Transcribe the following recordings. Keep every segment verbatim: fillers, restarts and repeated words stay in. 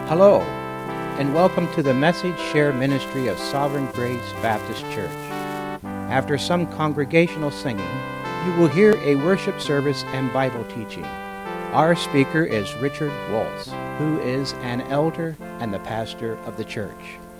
Hello, and welcome to the Message Share Ministry of Sovereign Grace Baptist Church. After some congregational singing, you will hear a worship service and Bible teaching. Our speaker is Richard Waltz, who is an elder and the pastor of the church.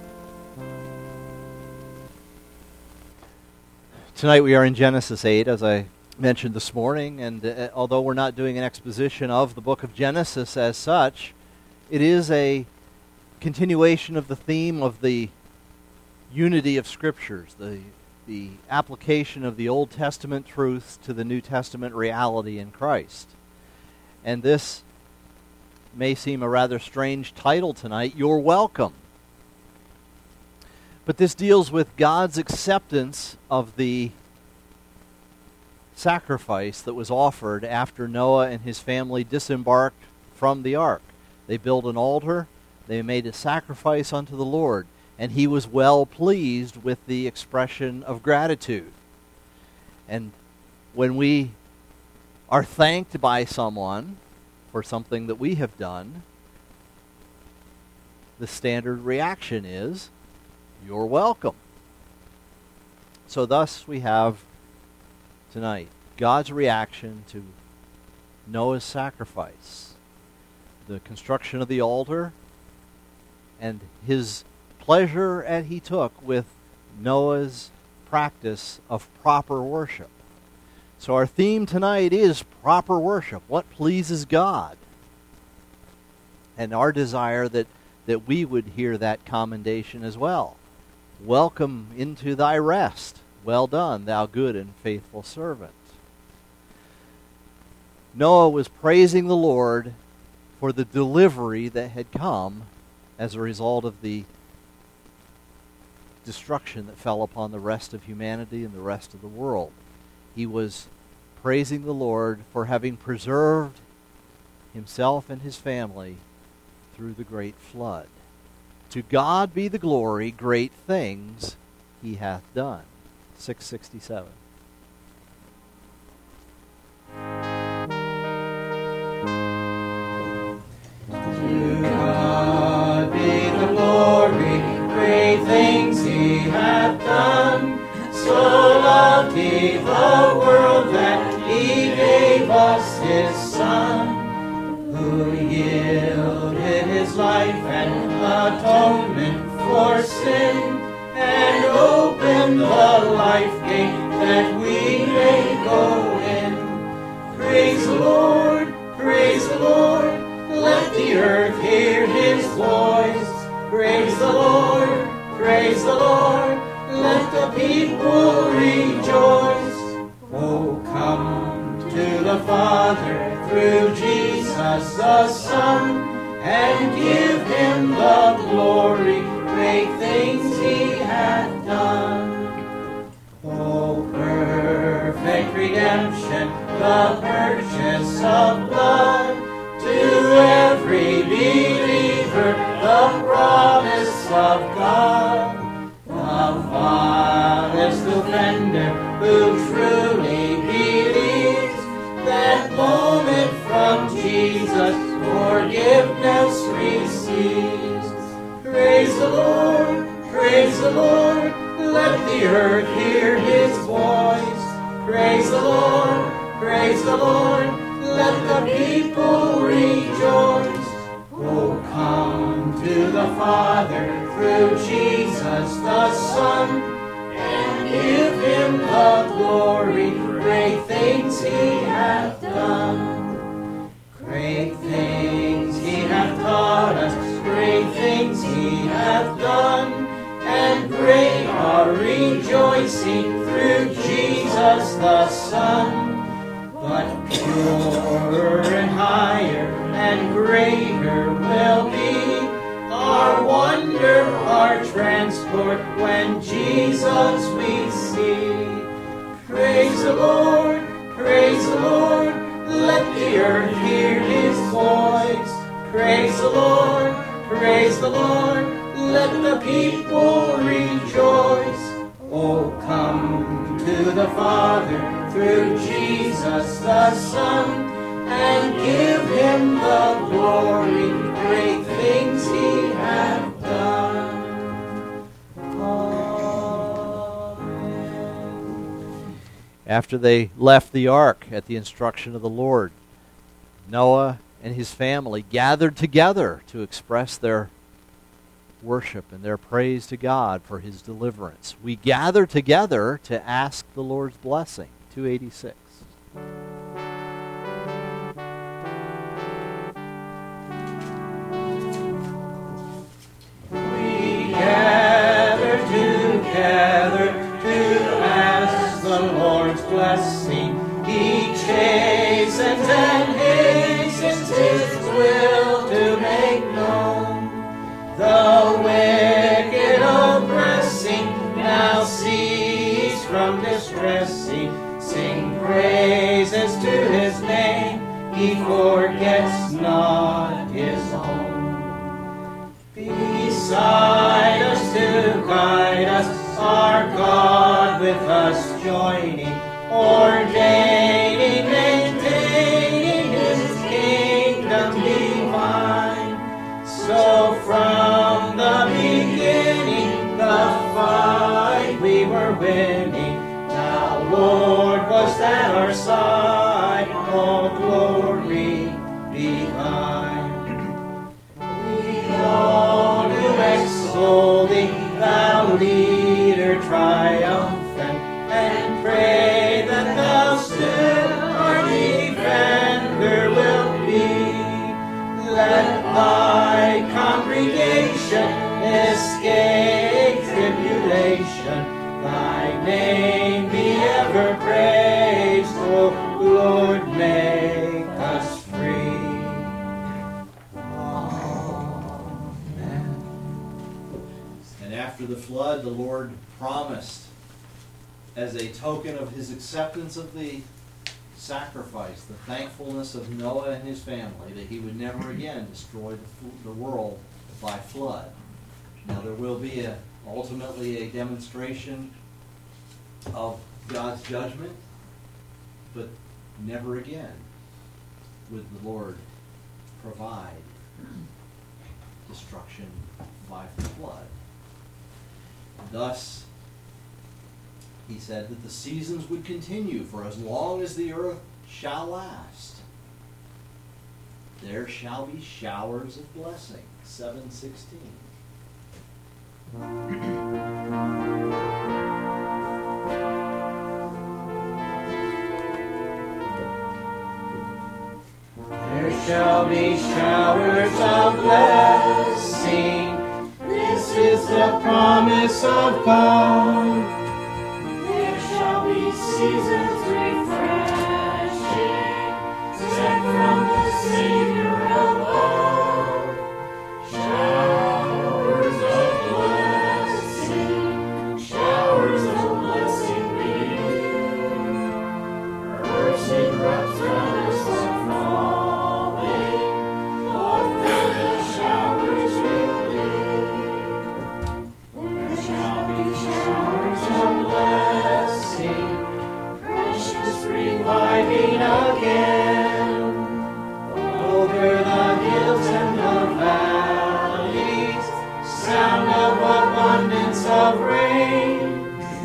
Tonight we are in Genesis eight, as I mentioned this morning, and uh, although we're not doing an exposition of the book of Genesis as such, it is a continuation of the theme of the unity of Scriptures, the, the application of the Old Testament truths to the New Testament reality in Christ. And this may seem a rather strange title tonight, You're Welcome. But this deals with God's acceptance of the sacrifice that was offered after Noah and his family disembarked from the ark. They built an altar, they made a sacrifice unto the Lord, and he was well pleased with the expression of gratitude. And when we are thanked by someone for something that we have done, the standard reaction is, you're welcome. So thus we have tonight God's reaction to Noah's sacrifice, the construction of the altar, and his pleasure that he took with Noah's practice of proper worship. So our theme tonight is proper worship, what pleases God. And our desire that, that we would hear that commendation as well. Welcome into thy rest. Well done, thou good and faithful servant. Noah was praising the Lord for the delivery that had come as a result of the destruction that fell upon the rest of humanity and the rest of the world. He was praising the Lord for having preserved himself and his family through the great flood. To God be the glory, great things he hath done. six sixty-seven. To God be the glory, great things he hath done. So loved he the world that he gave us his Son, who yielded his life and atonement for sin, and opened the life gate that we may go in. Praise the Lord, praise the Lord. Let the earth hear his voice. Praise the Lord, praise the Lord. Let the people rejoice. Oh, come to the Father through Jesus the Son, and give him the glory, great things he hath done. Oh, perfect redemption, the purchase of blood, to every believer, the promise of God. The vilest offender who truly believes, that moment from Jesus forgiveness receives. Praise the Lord, praise the Lord. Let the earth hear his voice. Praise the Lord, praise the Lord. Let the people rejoice. Oh, come to the Father through Jesus the Son, and give him the glory, great things he hath done. Great things he hath taught us, great things he hath done, and great our rejoicing through Jesus the Son. But purer and higher and greater will be our wonder, our transport, when Jesus we see. Praise the Lord, praise the Lord. Let the earth hear his voice. Praise the Lord, praise the Lord. Let the people rejoice. Oh, come to the Father through Jesus the Son, and give him the glory, great things he after they left the ark at the instruction of the Lord, Noah and his family gathered together to express their worship and their praise to God for his deliverance. We gather together to ask the Lord's blessing. two eighty-six. We gather together to ask the Lord's blessing. He chastens and hastens his will to make known. The wicked oppressing now cease from distressing. Sing praises to his name. He forgets not his own. Beside us to guide us, our God with us joining, ordaining, maintaining his kingdom divine. So from the beginning, the fight we were winning. Now, Lord, was at our side, all glory be thine. We all do extol thee, thou leader triumphant, and pray that thou still our defender wilt be. Let thy congregation escape tribulation. Thy name be ever praised, O Lord, make us free. Amen. And after the flood, the Lord promised, as a token of his acceptance of the sacrifice, the thankfulness of Noah and his family, that he would never again destroy the, the world by flood. Now there will be a, ultimately a demonstration of God's judgment, but never again would the Lord provide destruction by flood. Thus, he said that the seasons would continue for as long as the earth shall last. There shall be showers of blessing. seven sixteen. There shall be showers of blessing. This is the promise of God. There shall be seasons refreshing, sent from the Savior above. Showers of blessing, showers of blessing beneath. Mercy drops round us are falling, Lord, fill the showers with thee. There shall be showers of blessing, precious reviving again, over the hills and the valleys, sound of abundance of rain.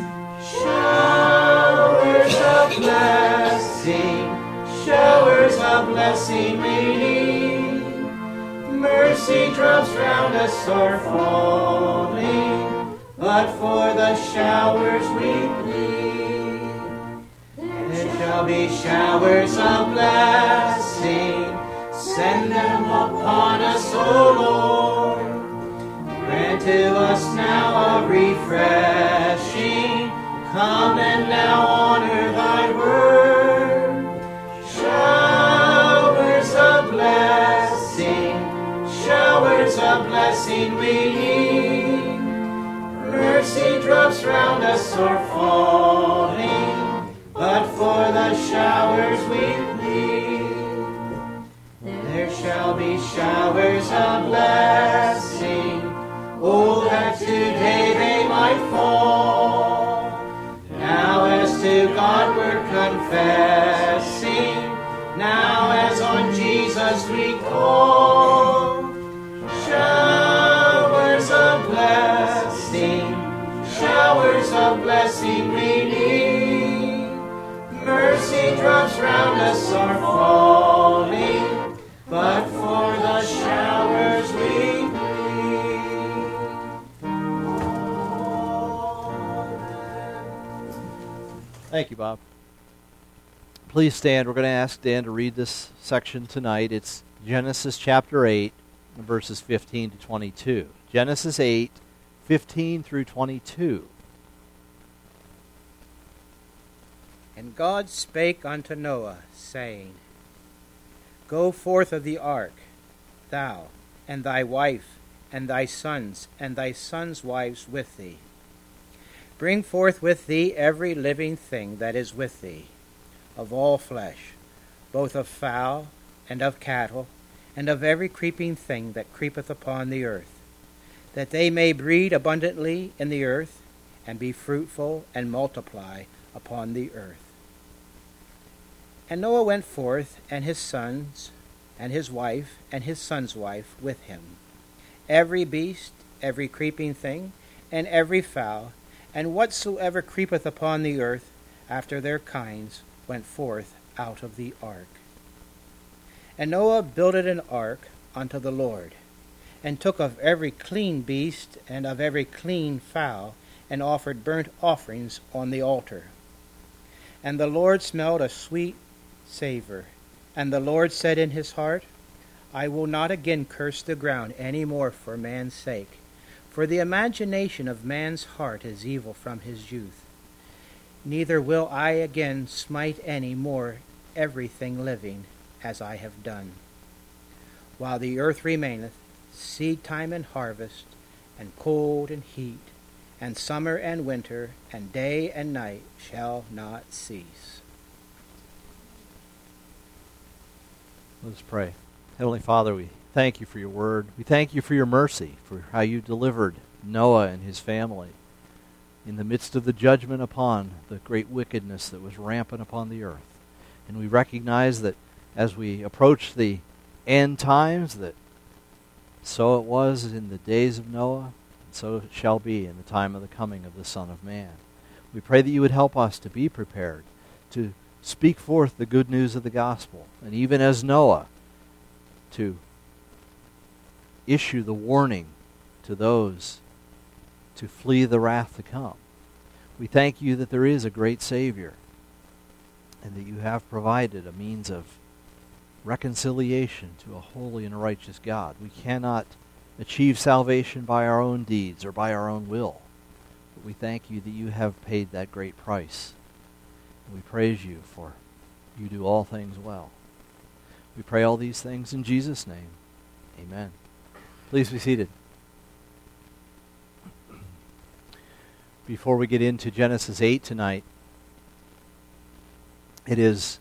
Showers of blessing, showers of blessing we need. Mercy drops round us are falling, but for the showers we plead. There shall be showers of blessing, send them upon us, O Lord. Grant to us now a refreshing, come and now honor thy word. Showers of blessing, showers of blessing we need. Mercy drops round us are falling, but for the showers we plead. There shall be showers of blessing, oh, that today they might fall. Now as to God we're confessing, now as on Jesus we call. Showers of blessing, showers of blessing we need. Mercy drops round us are falling, but for the showers we Thank you, Bob. Please stand. We're going to ask Dan to read this section tonight. It's Genesis chapter eight, verses fifteen to twenty-two. Genesis eight, fifteen through twenty-two. And God spake unto Noah, saying, Go forth of the ark, thou, and thy wife, and thy sons, and thy sons' wives with thee. Bring forth with thee every living thing that is with thee, of all flesh, both of fowl, and of cattle, and of every creeping thing that creepeth upon the earth, that they may breed abundantly in the earth, and be fruitful, and multiply upon the earth. And Noah went forth, and his sons, and his wife, and his son's wife with him, every beast, every creeping thing, and every fowl, and whatsoever creepeth upon the earth, after their kinds, went forth out of the ark. And Noah builded an ark unto the Lord, and took of every clean beast, and of every clean fowl, and offered burnt offerings on the altar. And the Lord smelled a sweet savor. And the Lord said in his heart, I will not again curse the ground any more for man's sake, for the imagination of man's heart is evil from his youth. Neither will I again smite any more everything living, as I have done. While the earth remaineth, seed time and harvest, and cold and heat, and summer and winter, and day and night shall not cease. Let us pray. Heavenly Father, we thank you for your word. We thank you for your mercy, for how you delivered Noah and his family in the midst of the judgment upon the great wickedness that was rampant upon the earth. And we recognize that as we approach the end times, that so it was in the days of Noah, and so it shall be in the time of the coming of the Son of Man. We pray that you would help us to be prepared, to speak forth the good news of the gospel, and even as Noah, to issue the warning to those to flee the wrath to come. We thank you that there is a great Savior, and that you have provided a means of reconciliation to a holy and righteous God. We cannot achieve salvation by our own deeds or by our own will, but we thank you that you have paid that great price. We praise you for you do all things well. We pray all these things in Jesus' name. Amen. Please be seated. Before we get into Genesis eight tonight, it is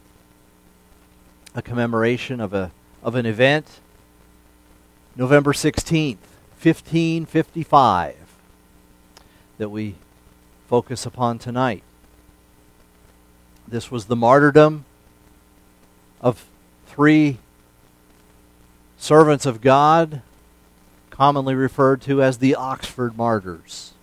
a commemoration of a of an event, November sixteenth, fifteen fifty-five, that we focus upon tonight. This was the martyrdom of three servants of God, commonly referred to as the Oxford Martyrs.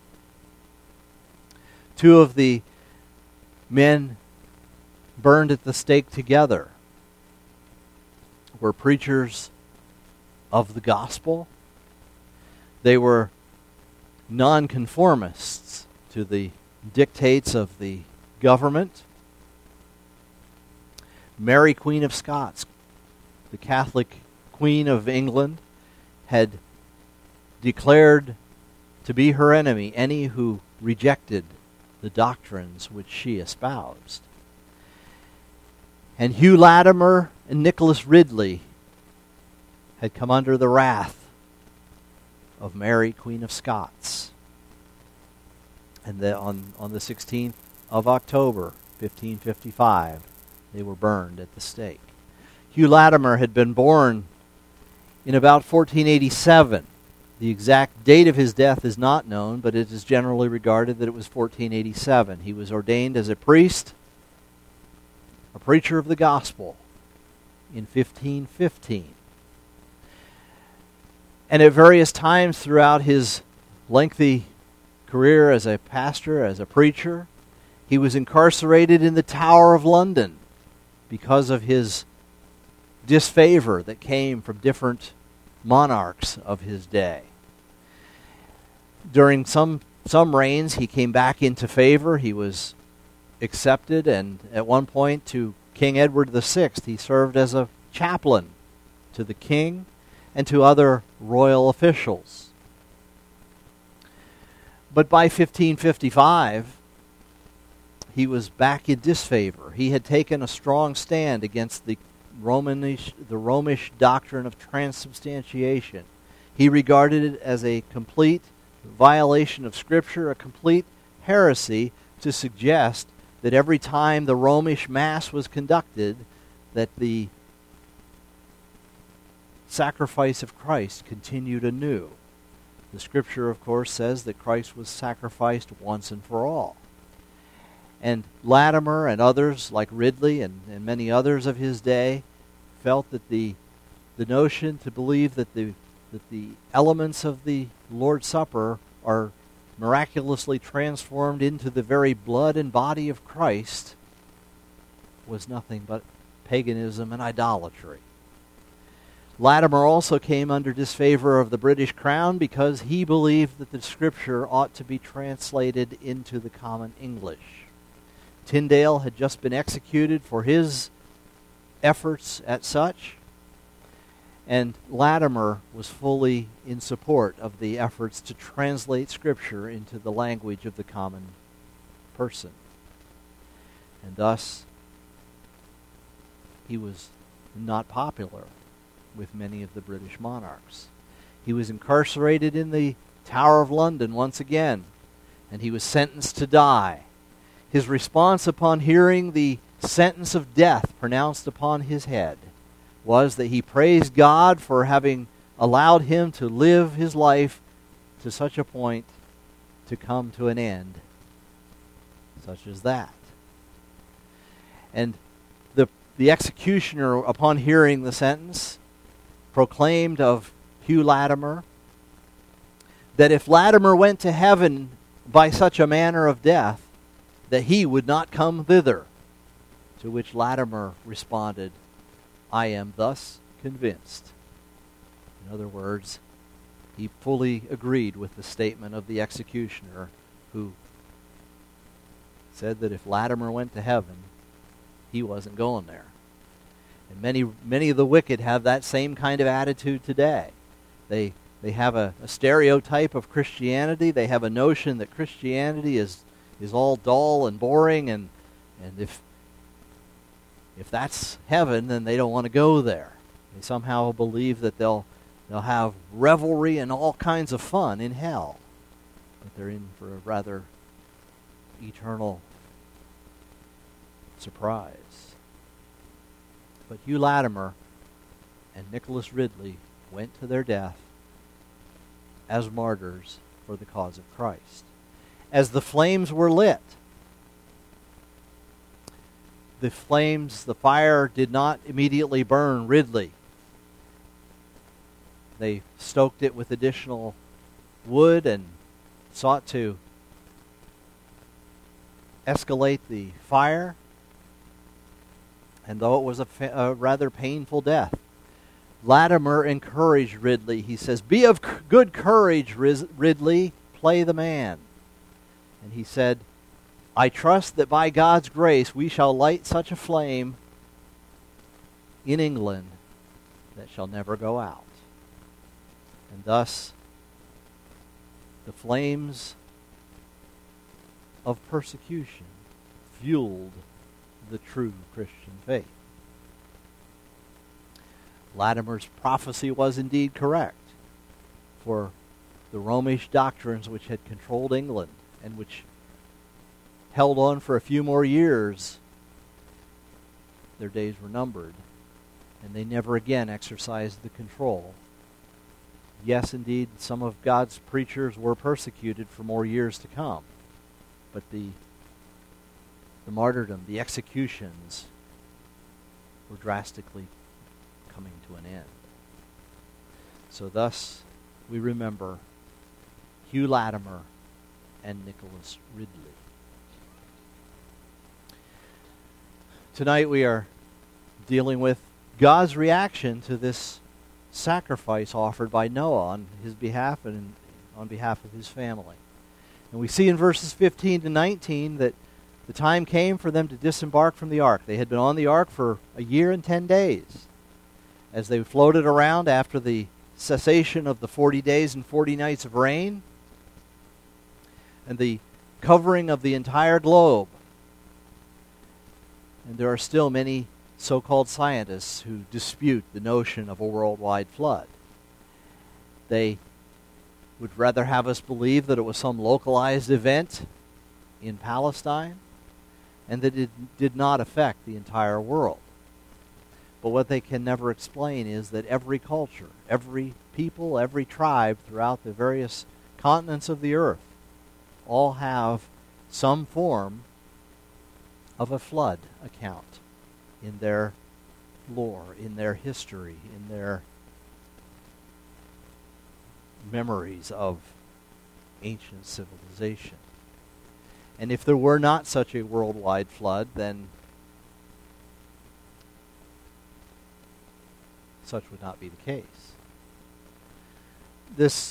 Two of the men burned at the stake together were preachers of the gospel. They were nonconformists to the dictates of the government. Mary, Queen of Scots, the Catholic Queen of England, had declared to be her enemy any who rejected the doctrines which she espoused. And Hugh Latimer and Nicholas Ridley had come under the wrath of Mary, Queen of Scots. And the, on, on the sixteenth of October, fifteen fifty-five, they were burned at the stake. Hugh Latimer had been born in about fourteen eighty-seven. The exact date of his death is not known, but it is generally regarded that it was fourteen eighty-seven. He was ordained as a priest, a preacher of the gospel, in fifteen fifteen. And at various times throughout his lengthy career as a pastor, as a preacher, He was incarcerated in the Tower of London because of his disfavor that came from different monarchs of his day. During some some reigns, he came back into favor. He was accepted, and at one point to King Edward the Sixth, he served as a chaplain to the king and to other royal officials. But by fifteen fifty-five, he was back in disfavor. He had taken a strong stand against the Romanish, the Romish doctrine of transubstantiation. He regarded it as a complete violation of Scripture, a complete heresy to suggest that every time the Romish Mass was conducted, that the sacrifice of Christ continued anew. The Scripture, of course, says that Christ was sacrificed once and for all. And Latimer and others like Ridley and, and many others of his day felt that the the notion to believe that the that the elements of the Lord's Supper are miraculously transformed into the very blood and body of Christ was nothing but paganism and idolatry. Latimer also came under disfavor of the British Crown because he believed that the Scripture ought to be translated into the common English. Tyndale had just been executed for his efforts at such, and Latimer was fully in support of the efforts to translate Scripture into the language of the common person. And thus, he was not popular with many of the British monarchs. He was incarcerated in the Tower of London once again, and he was sentenced to die. His response upon hearing the sentence of death pronounced upon his head was that he praised God for having allowed him to live his life to such a point to come to an end, such as that. And the, the executioner, upon hearing the sentence, proclaimed of Hugh Latimer that if Latimer went to heaven by such a manner of death, that he would not come thither. To which Latimer responded, I am thus convinced. In other words, he fully agreed with the statement of the executioner, who said that if Latimer went to heaven, he wasn't going there. And many many of the wicked have that same kind of attitude today. They they have a, a stereotype of Christianity. They have a notion that Christianity is is all dull and boring, and and if if that's heaven, then they don't want to go there. They somehow believe that they'll they'll have revelry and all kinds of fun in hell, but they're in for a rather eternal surprise. But Hugh Latimer and Nicholas Ridley went to their death as martyrs for the cause of Christ. As the flames were lit, the flames, the fire did not immediately burn Ridley. They stoked it with additional wood and sought to escalate the fire. And though it was a, fa- a rather painful death, Latimer encouraged Ridley. He says, "Be of c- good courage, Riz- Ridley, play the man." And he said, "I trust that by God's grace we shall light such a flame in England that shall never go out." And thus, the flames of persecution fueled the true Christian faith. Latimer's prophecy was indeed correct, for the Romish doctrines which had controlled England and which held on for a few more years, their days were numbered, and they never again exercised the control. Yes, indeed, some of God's preachers were persecuted for more years to come, but the the martyrdom, the executions, were drastically coming to an end. So thus, we remember Hugh Latimer and Nicholas Ridley. tonight we are dealing with God's reaction to this sacrifice offered by Noah on his behalf and on behalf of his family. And we see in verses fifteen to nineteen that the time came for them to disembark from the ark. They had been on the ark for a year and ten days. As they floated around after the cessation of the forty days and forty nights of rain and the covering of the entire globe. And there are still many so-called scientists who dispute the notion of a worldwide flood. They would rather have us believe that it was some localized event in Palestine and that it did not affect the entire world. But what they can never explain is that every culture, every people, every tribe throughout the various continents of the earth all have some form of a flood account in their lore, in their history, in their memories of ancient civilization. And if there were not such a worldwide flood, then such would not be the case. This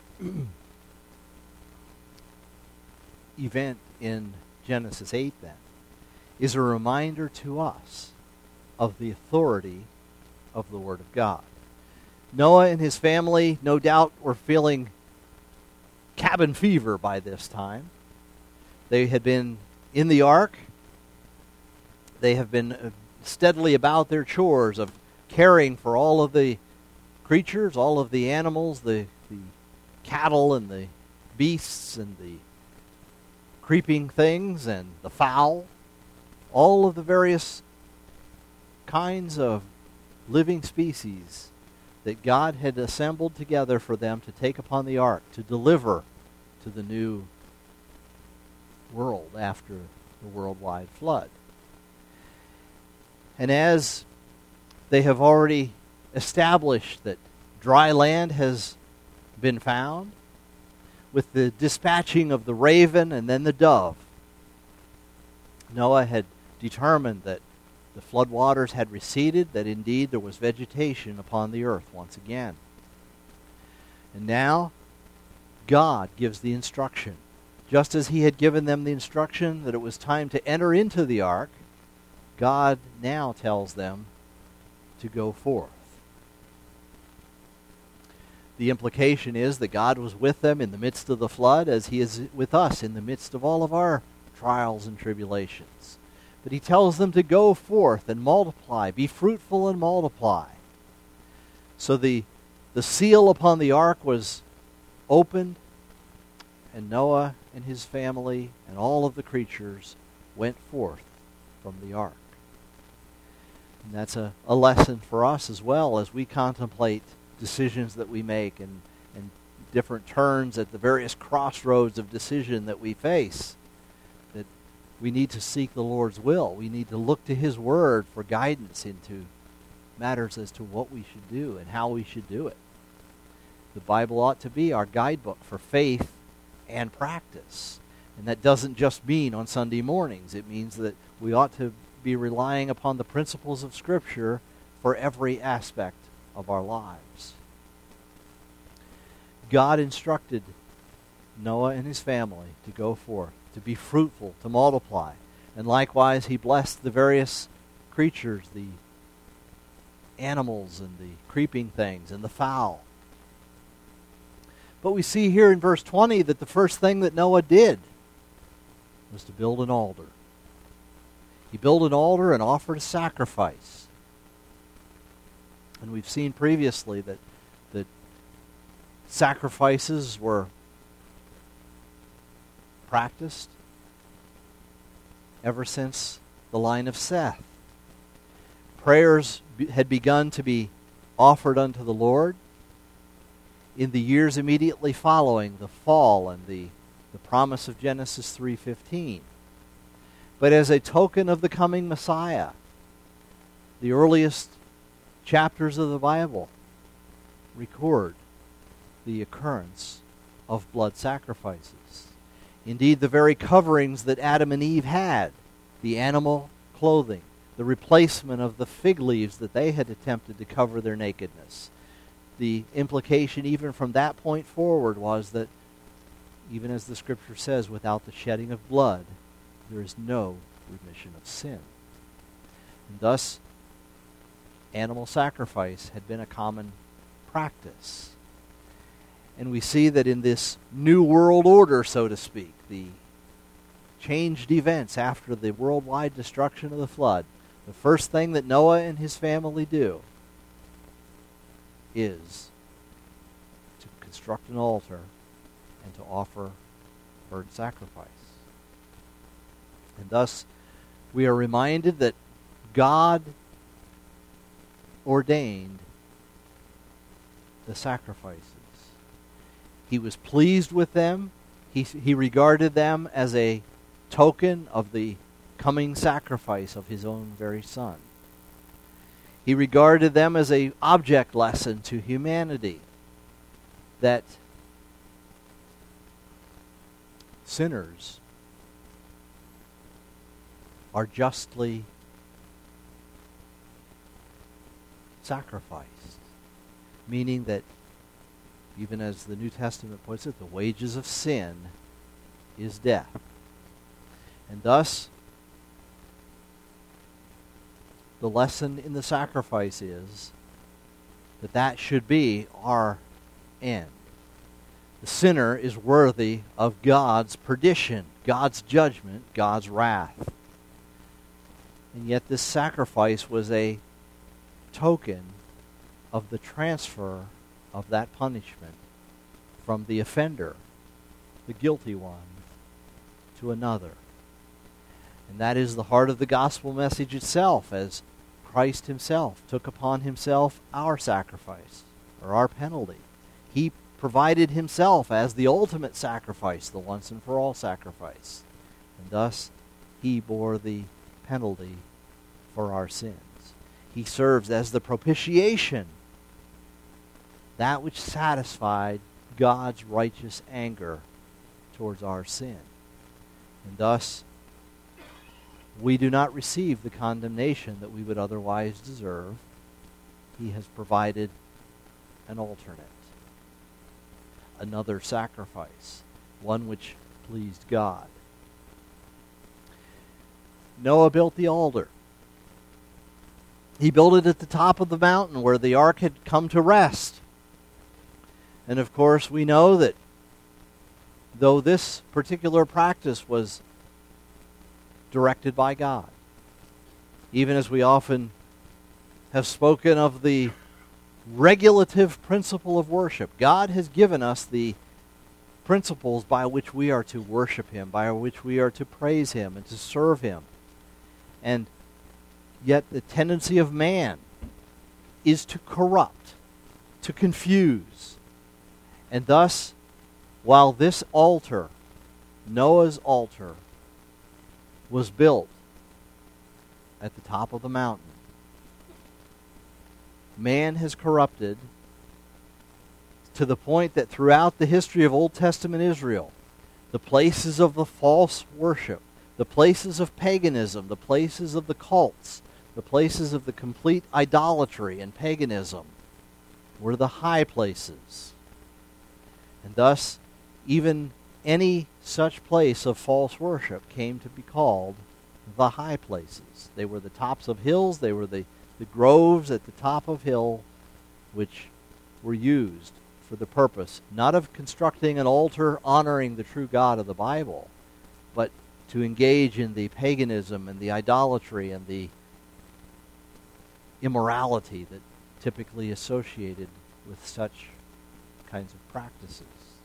event in Genesis eight, then, is a reminder to us of the authority of the Word of God. Noah and his family, no doubt, were feeling cabin fever by this time. They had been in the ark. They have been steadily about their chores of caring for all of the creatures, all of the animals, the, the cattle and the beasts and the creeping things and the fowl, all of the various kinds of living species that God had assembled together for them to take upon the ark to deliver to the new world after the worldwide flood. And as they have already established that dry land has been found, with the dispatching of the raven and then the dove, Noah had determined that the floodwaters had receded, that indeed there was vegetation upon the earth once again. And now, God gives the instruction. Just as he had given them the instruction that it was time to enter into the ark, God now tells them to go forth. The implication is that God was with them in the midst of the flood as he is with us in the midst of all of our trials and tribulations. But he tells them to go forth and multiply, be fruitful and multiply. So the, the seal upon the ark was opened, and Noah and his family and all of the creatures went forth from the ark. And that's a, a lesson for us as well as we contemplate decisions that we make and, and different turns at the various crossroads of decision that we face. That we need to seek the Lord's will. We need to look to his word for guidance into matters as to what we should do and how we should do it. The Bible ought to be our guidebook for faith and practice. And that doesn't just mean on Sunday mornings. It means that we ought to be relying upon the principles of Scripture for every aspect of our lives. God instructed Noah and his family to go forth, to be fruitful, to multiply. And likewise, he blessed the various creatures, the animals and the creeping things and the fowl. But we see here in verse twenty that the first thing that Noah did was to build an altar. He built an altar and offered a sacrifice. And we've seen previously that, that sacrifices were practiced ever since the line of Seth. Prayers be, had begun to be offered unto the Lord in the years immediately following the fall and the, the promise of Genesis three fifteen. But as a token of the coming Messiah, the earliest chapters of the Bible record the occurrence of blood sacrifices. Indeed, the very coverings that Adam and Eve had, the animal clothing, the replacement of the fig leaves that they had attempted to cover their nakedness. The implication even from that point forward was that, even as the Scripture says, without the shedding of blood, there is no remission of sin. And thus, animal sacrifice had been a common practice. And we see that in this new world order, so to speak, the changed events after the worldwide destruction of the flood, the first thing that Noah and his family do is to construct an altar and to offer burnt sacrifice. And thus, we are reminded that God ordained the sacrifices. He was pleased with them. He, he regarded them as a token of the coming sacrifice of his own very Son. He regarded them as an object lesson to humanity, that sinners are justly sacrificed, meaning that, even as the New Testament puts it, the wages of sin is death. And thus, the lesson in the sacrifice is that that should be our end. The sinner is worthy of God's perdition, God's judgment, God's wrath. And yet this sacrifice was a token of the transfer of that punishment from the offender, the guilty one, to another. And that is the heart of the gospel message itself, as Christ himself took upon himself our sacrifice, or our penalty. He provided himself as the ultimate sacrifice, the once and for all sacrifice. And thus, he bore the penalty for our sins. He serves as the propitiation, that which satisfied God's righteous anger towards our sin. And thus, we do not receive the condemnation that we would otherwise deserve. He has provided an alternate, another sacrifice, one which pleased God. Noah built the altar. He built it at the top of the mountain where the ark had come to rest. And of course, we know that though this particular practice was directed by God, even as we often have spoken of the regulative principle of worship, God has given us the principles by which we are to worship him, by which we are to praise him and to serve him. And yet the tendency of man is to corrupt, to confuse. And thus, while this altar, Noah's altar, was built at the top of the mountain, man has corrupted to the point that throughout the history of Old Testament Israel, the places of the false worship, the places of paganism, the places of the cults, the places of the complete idolatry and paganism were the high places. And thus, even any such place of false worship came to be called the high places. They were the tops of hills, they were the, the groves at the top of hill, which were used for the purpose, not of constructing an altar honoring the true God of the Bible, but to engage in the paganism and the idolatry and the immorality that typically associated with such kinds of practices.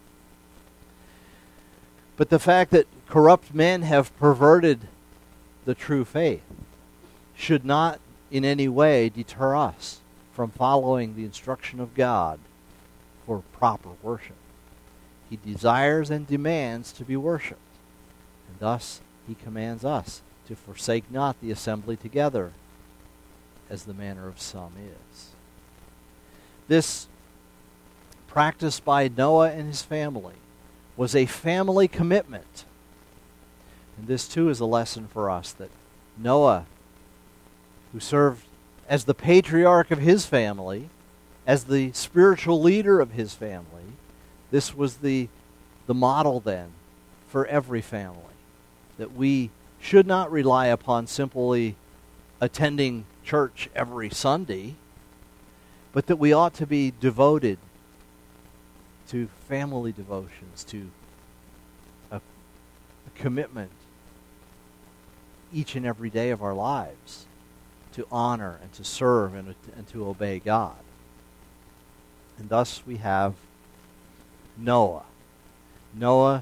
But the fact that corrupt men have perverted the true faith should not in any way deter us from following the instruction of God for proper worship. He desires and demands to be worshipped, and thus he commands us to forsake not the assembly together, as the manner of some is. This practice by Noah and his family was a family commitment. And this too is a lesson for us, that Noah who served as the patriarch of his family, as the spiritual leader of his family. This was the, the model then for every family, that we should not rely upon simply attending church every Sunday, but that we ought to be devoted to family devotions, to a, a commitment each and every day of our lives to honor and to serve and, and to obey God. And thus we have Noah. Noah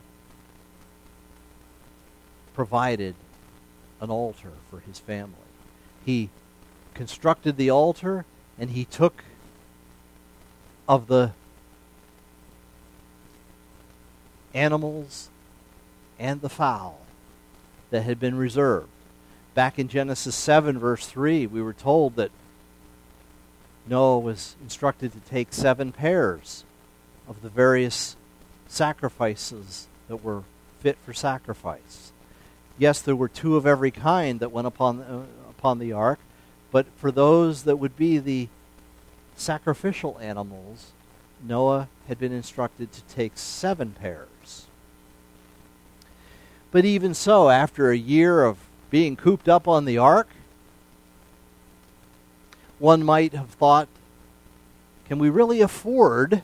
provided an altar for his family. He constructed the altar, and he took of the animals and the fowl that had been reserved. Back in Genesis seven, verse three, we were told that Noah was instructed to take seven pairs of the various sacrifices that were fit for sacrifice. Yes, there were two of every kind that went upon uh, upon the ark, but for those that would be the sacrificial animals, Noah had been instructed to take seven pairs. But even so, after a year of being cooped up on the ark, one might have thought, can we really afford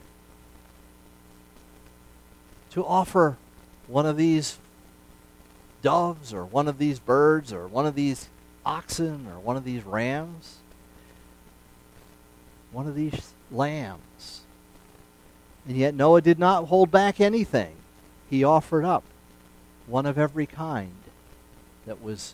to offer one of these doves or one of these birds or one of these oxen or one of these rams, one of these lambs? And yet Noah did not hold back anything. He offered up one of every kind that was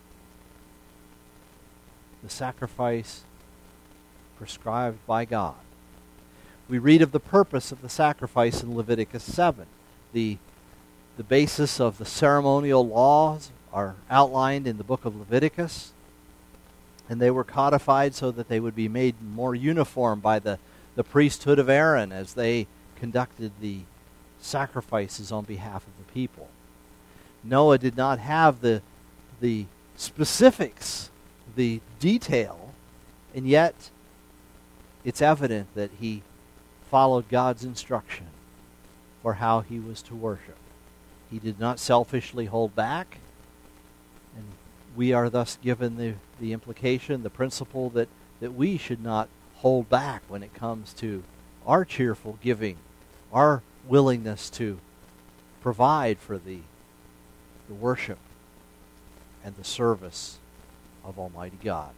the sacrifice prescribed by God. We read of the purpose of the sacrifice in Leviticus seven. The, the basis of the ceremonial laws are outlined in the book of Leviticus, and they were codified so that they would be made more uniform by the, the priesthood of Aaron as they conducted the sacrifices on behalf of the people. Noah did not have the, the specifics, the detail, and yet it's evident that he followed God's instruction for how he was to worship. He did not selfishly hold back, and we are thus given the, the implication, the principle that, that we should not hold back when it comes to our cheerful giving, our willingness to provide for the, the worship and the service of Almighty God.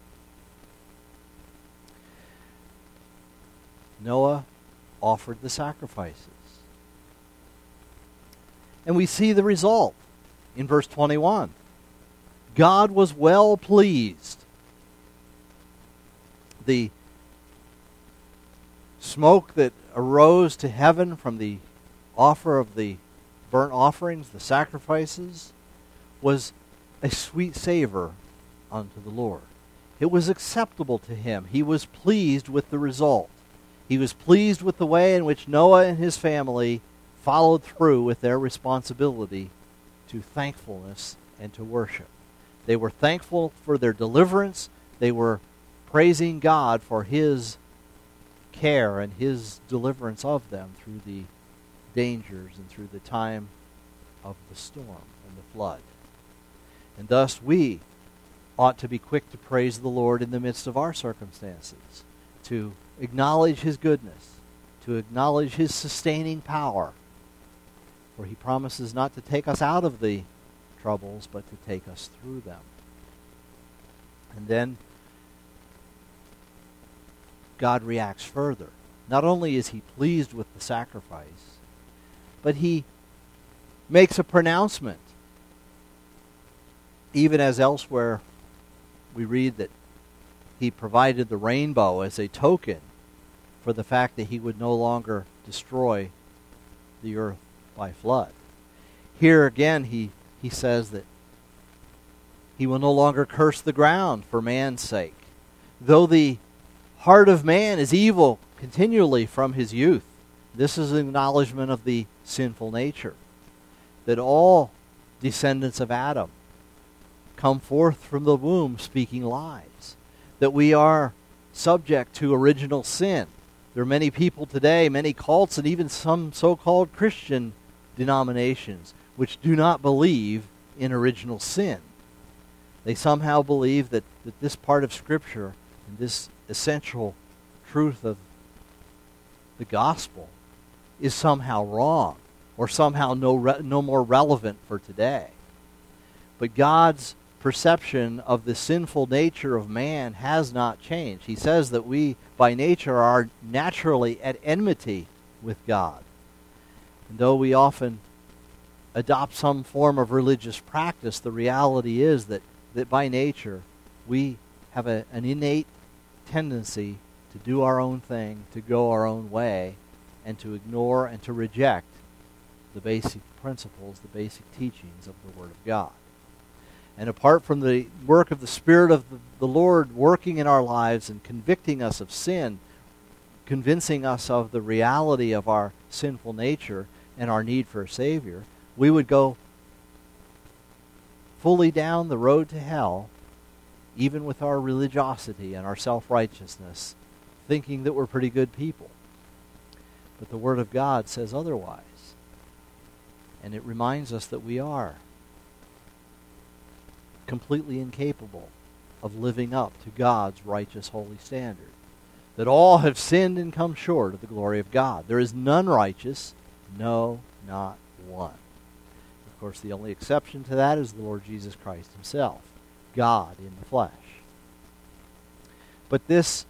Noah offered the sacrifices. And we see the result in verse twenty-one. God was well pleased. The smoke that arose to heaven from the offer of the burnt offerings, the sacrifices, was a sweet savor unto the Lord. It was acceptable to him. He was pleased with the result. He was pleased with the way in which Noah and his family followed through with their responsibility to thankfulness and to worship. They were thankful for their deliverance. They were praising God for his care and his deliverance of them through the dangers and through the time of the storm and the flood. And thus we ought to be quick to praise the Lord in the midst of our circumstances, to acknowledge his goodness, to acknowledge his sustaining power, for he promises not to take us out of the troubles, but to take us through them. And then God reacts further. Not only is he pleased with the sacrifice, but he makes a pronouncement. Even as elsewhere we read that he provided the rainbow as a token for the fact that he would no longer destroy the earth by flood. Here again he, he says that he will no longer curse the ground for man's sake. Though the heart of man is evil continually from his youth, this is an acknowledgement of the sinful nature, that all descendants of Adam come forth from the womb speaking lies. that we are subject to original sin. There are many people today, many cults, and even some so-called Christian denominations which do not believe in original sin. They somehow believe that, that this part of Scripture and this essential truth of the gospel is somehow wrong or somehow no, re- no more relevant for today. But God's perception of the sinful nature of man has not changed. He says that we, by nature, are naturally at enmity with God. And though we often adopt some form of religious practice, the reality is that, that by nature, we have a, an innate tendency to do our own thing, to go our own way, and to ignore and to reject the basic principles, the basic teachings of the Word of God. And apart from the work of the Spirit of the, the Lord working in our lives and convicting us of sin, convincing us of the reality of our sinful nature and our need for a Savior, we would go fully down the road to hell, even with our religiosity and our self-righteousness, thinking that we're pretty good people. But the Word of God says otherwise. And it reminds us that we are completely incapable of living up to God's righteous, holy standard. That all have sinned and come short of the glory of God. There is none righteous, no, not one. Of course, the only exception to that is the Lord Jesus Christ himself, God in the flesh. But this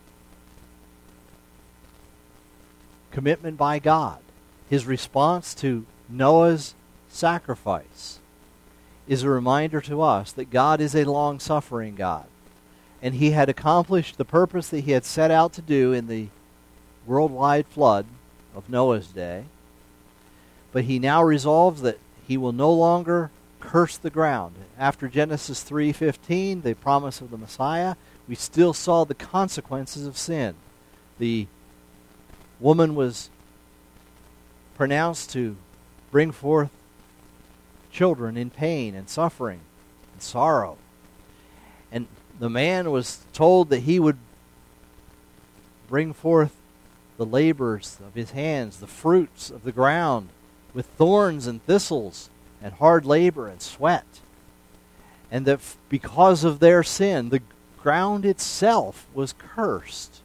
commitment by God, his response to Noah's sacrifice, is a reminder to us that God is a long-suffering God. And he had accomplished the purpose that he had set out to do in the worldwide flood of Noah's day. But he now resolves that he will no longer curse the ground. After Genesis three fifteen, the promise of the Messiah, we still saw the consequences of sin. The woman was pronounced to bring forth children in pain and suffering and sorrow. And the man was told that he would bring forth the labors of his hands, the fruits of the ground, with thorns and thistles and hard labor and sweat. And that f- because of their sin, the ground itself was cursed.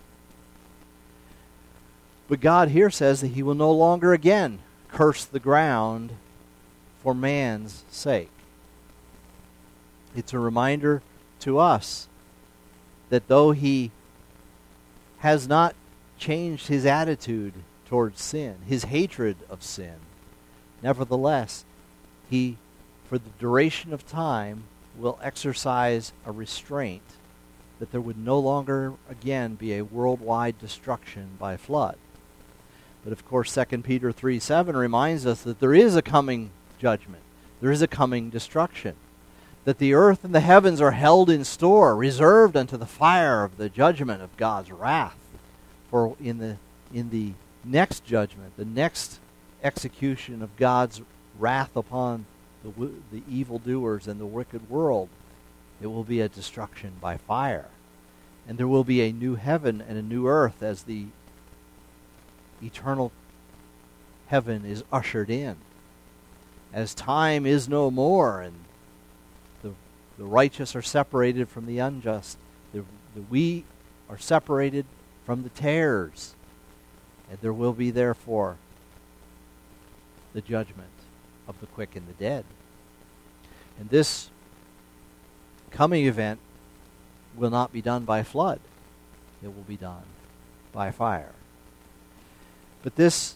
But God here says that he will no longer again curse the ground for man's sake. It's a reminder to us that though he has not changed his attitude towards sin, his hatred of sin, nevertheless, he, for the duration of time, will exercise a restraint that there would no longer again be a worldwide destruction by flood. But of course, Second Peter three seven reminds us that there is a coming judgment. There is a coming destruction. That the earth and the heavens are held in store, reserved unto the fire of the judgment of God's wrath. For in the in the next judgment, the next execution of God's wrath upon the, the evildoers and the wicked world, it will be a destruction by fire. And there will be a new heaven and a new earth as the eternal heaven is ushered in. As time is no more and the, the righteous are separated from the unjust, the, the wheat are separated from the tares. And there will be, therefore, the judgment of the quick and the dead. And this coming event will not be done by flood. It will be done by fire. But this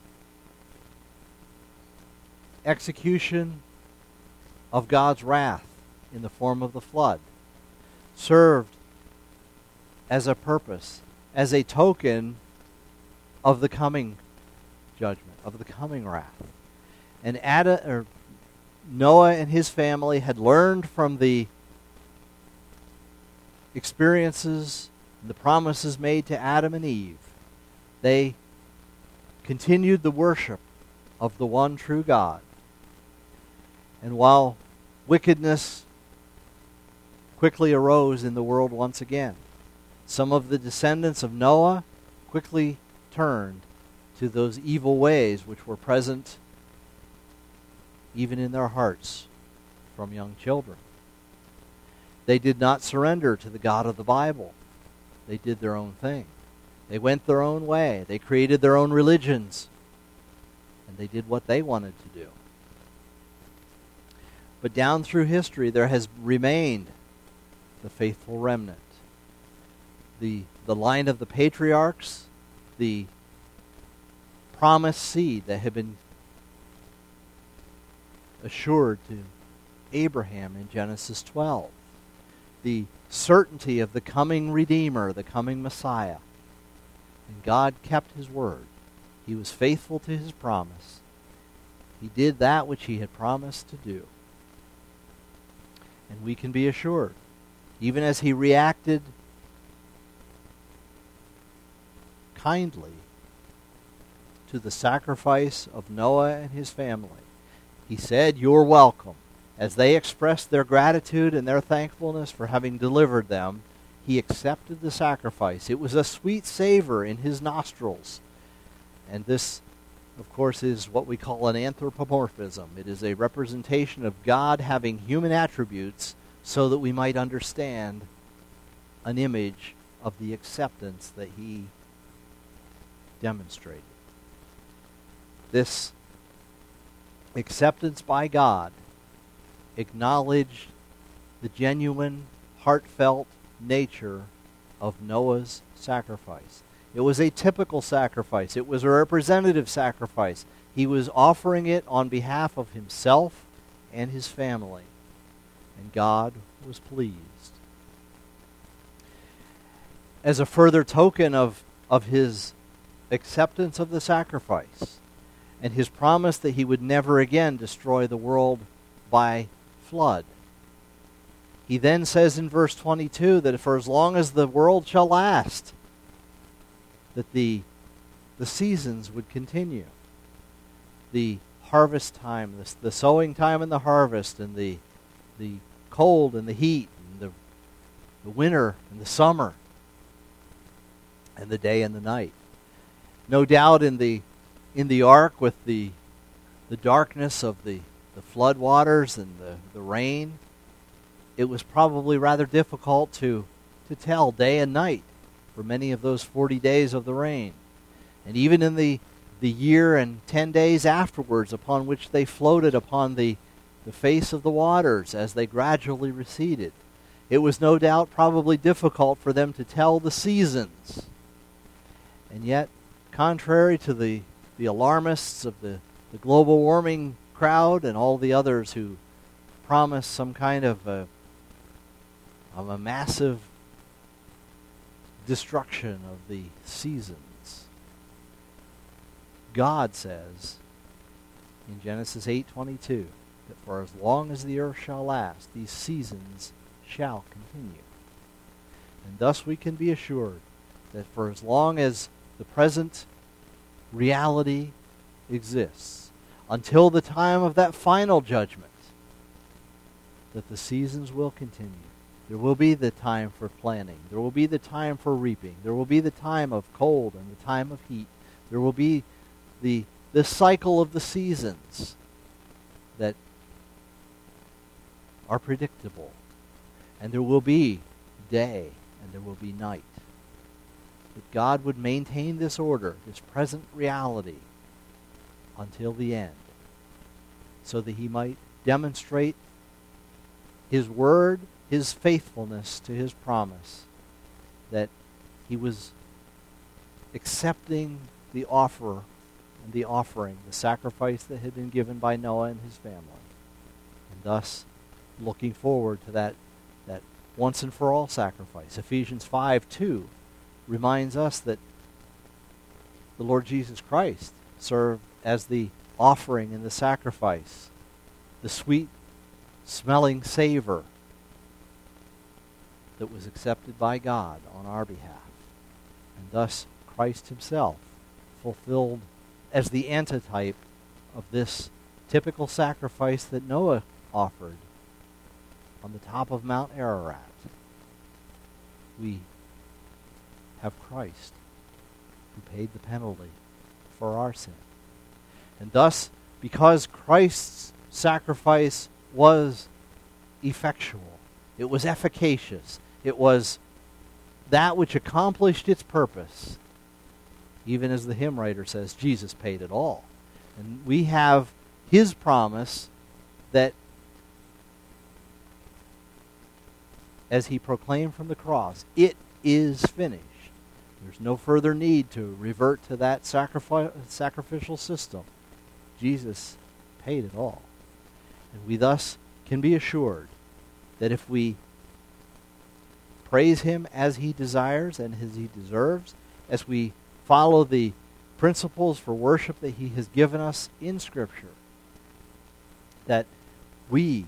execution of God's wrath in the form of the flood served as a purpose, as a token of the coming judgment, of the coming wrath. And Adam, or Noah and his family had learned from the experiences and the promises made to Adam and Eve. They continued the worship of the one true God. And while wickedness quickly arose in the world once again, Some of the descendants of Noah quickly turned to those evil ways which were present even in their hearts from young children. They did not surrender to the God of the Bible. They did their own thing. They went their own way. They created their own religions. And they did what they wanted to do. But down through history, there has remained the faithful remnant. The, the line of the patriarchs, the promised seed that had been assured to Abraham in Genesis twelve. The certainty of the coming Redeemer, the coming Messiah. And God kept his word. He was faithful to his promise. He did that which he had promised to do. And we can be assured, even as he reacted kindly to the sacrifice of Noah and his family, he said, "You're welcome." As they expressed their gratitude and their thankfulness for having delivered them, he accepted the sacrifice. It was a sweet savor in his nostrils. And this, of course, is what we call an anthropomorphism. It is a representation of God having human attributes so that we might understand an image of the acceptance that he demonstrated. This acceptance by God acknowledged the genuine, heartfelt nature of Noah's sacrifice. It was a typical sacrifice. It was a representative sacrifice. He was offering it on behalf of himself and his family. And God was pleased. As a further token of, of his acceptance of the sacrifice and his promise that he would never again destroy the world by flood, he then says in verse twenty-two that for as long as the world shall last, that the, the seasons would continue. The harvest time, the, the sowing time and the harvest, and the, the cold and the heat, and the, the winter and the summer, and the day and the night. No doubt in the in the ark with the the darkness of the, the flood waters and the, the rain, it was probably rather difficult to, to tell day and night for many of those forty days of the rain. And even in the, the year and ten days afterwards upon which they floated upon the, the face of the waters as they gradually receded, it was no doubt probably difficult for them to tell the seasons. And yet, contrary to the, the alarmists of the, the global warming crowd and all the others who promise some kind of a, of a massive destruction of the seasons, God says in Genesis eight twenty-two that for as long as the earth shall last, these seasons shall continue. And thus we can be assured that for as long as the present reality exists, until the time of that final judgment, that the seasons will continue. There will be the time for planting. There will be the time for reaping. There will be the time of cold and the time of heat. There will be the, the cycle of the seasons that are predictable. And there will be day and there will be night. That God would maintain this order, this present reality, until the end, so that he might demonstrate his word, his faithfulness to his promise, that he was accepting the offer and the offering, the sacrifice that had been given by Noah and his family, and thus looking forward to that, that once and for all sacrifice. Ephesians five two reminds us that the Lord Jesus Christ served as the offering and the sacrifice, the sweet smelling savor that was accepted by God on our behalf. And thus Christ himself fulfilled as the antitype of this typical sacrifice that Noah offered on the top of Mount Ararat. We have Christ, who paid the penalty for our sin. And thus, because Christ's sacrifice was effectual, it was efficacious, it was that which accomplished its purpose, even as the hymn writer says, Jesus paid it all. And we have his promise that as he proclaimed from the cross, it is finished. There's no further need to revert to that sacrifi- sacrificial system. Jesus paid it all. And we thus can be assured that if we praise him as he desires and as he deserves, as we follow the principles for worship that he has given us in Scripture, that we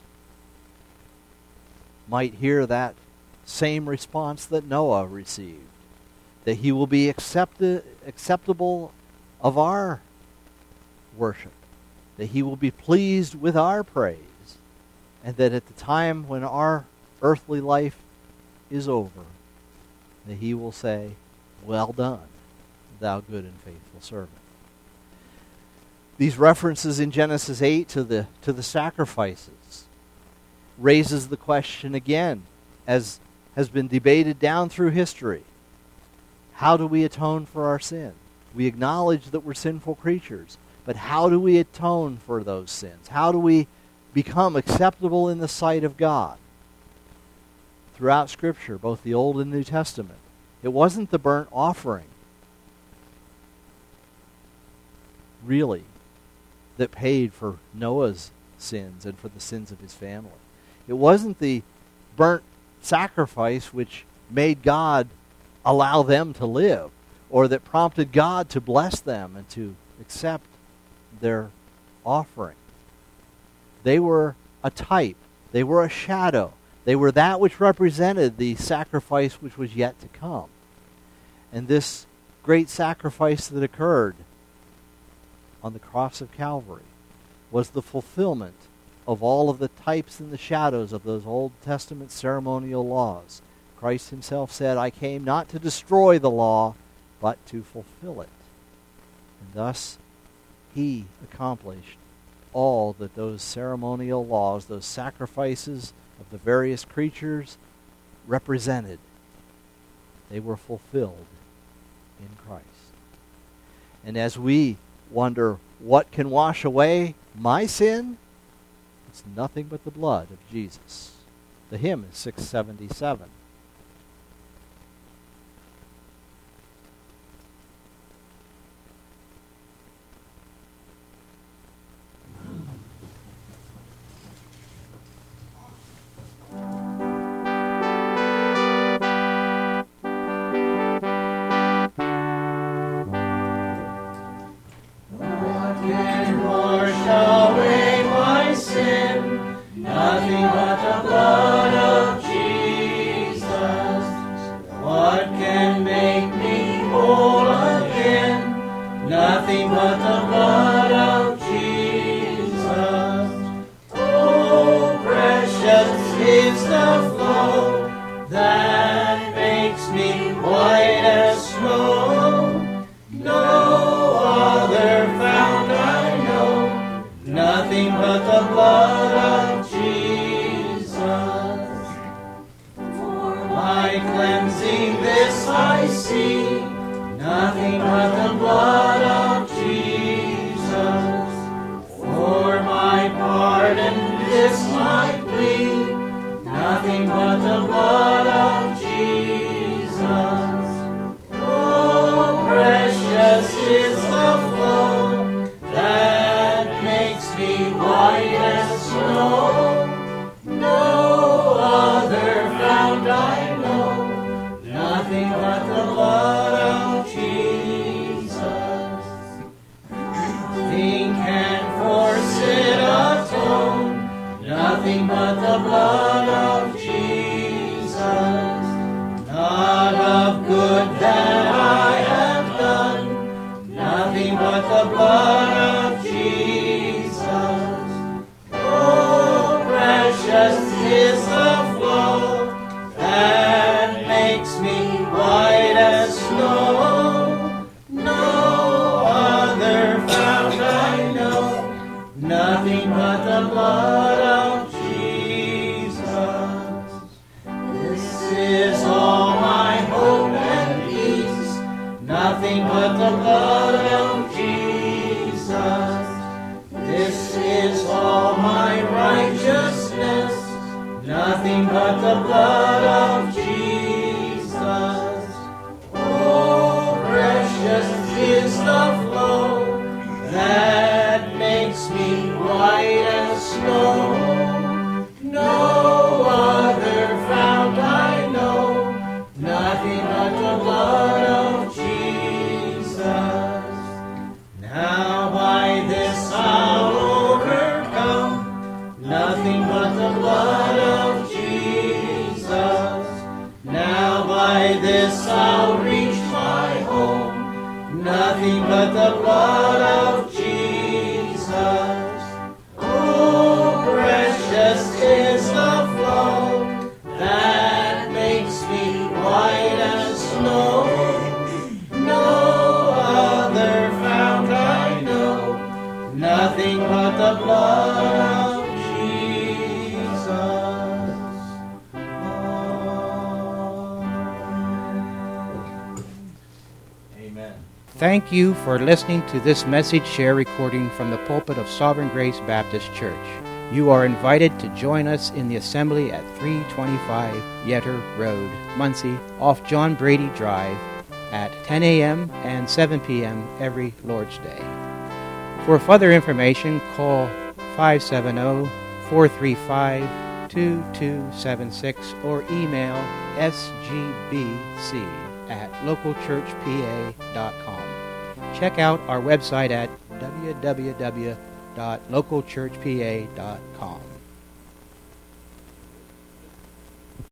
might hear that same response that Noah received, that he will be accepted, acceptable of our worship, that he will be pleased with our praise, and that at the time when our earthly life is over, that he will say, "Well done, thou good and faithful servant." These references in Genesis eight to the to the sacrifices raises the question again, as has been debated down through history. How do we atone for our sin? We acknowledge that we're sinful creatures, but how do we atone for those sins? How do we become acceptable in the sight of God? Throughout Scripture, both the Old and New Testament, it wasn't the burnt offering, really, that paid for Noah's sins and for the sins of his family. It wasn't the burnt sacrifice which made God allow them to live, or that prompted God to bless them and to accept their offering. They were a type. They were a shadow. They were that which represented the sacrifice which was yet to come. And this great sacrifice that occurred on the cross of Calvary was the fulfillment of all of the types and the shadows of those Old Testament ceremonial laws. Christ himself said, "I came not to destroy the law, but to fulfill it." And thus, he accomplished all that those ceremonial laws, those sacrifices of the various creatures represented. They were fulfilled in Christ. And as we wonder, what can wash away my sin? It's nothing but the blood of Jesus. The hymn is six seventy-seven. Is the flow that makes me white as nothing but the blood of Jesus. This is all my hope and peace, nothing but the blood of Jesus. This is all my righteousness, nothing but the blood of Jesus. Oh, precious is the flow that makes me white as snow. No other fount I know, nothing but the blood of Jesus. Now by this I'll overcome, nothing but the blood of Jesus. Now by this I'll reach my home, nothing but the blood of Jesus. Oh, precious is the flow that makes me white as snow. No other fount I know, nothing but the blood of Jesus. Amen. Thank you for listening to this message share recording from the pulpit of Sovereign Grace Baptist Church. You are invited to join us in the assembly at three twenty-five Yetter Road, Muncie, off John Brady Drive, at ten a.m. and seven p.m. every Lord's Day. For further information, call five seven zero, four three five, two two seven six or email s g b c at local church p a dot com. Check out our website at w w w dot local church p a dot com.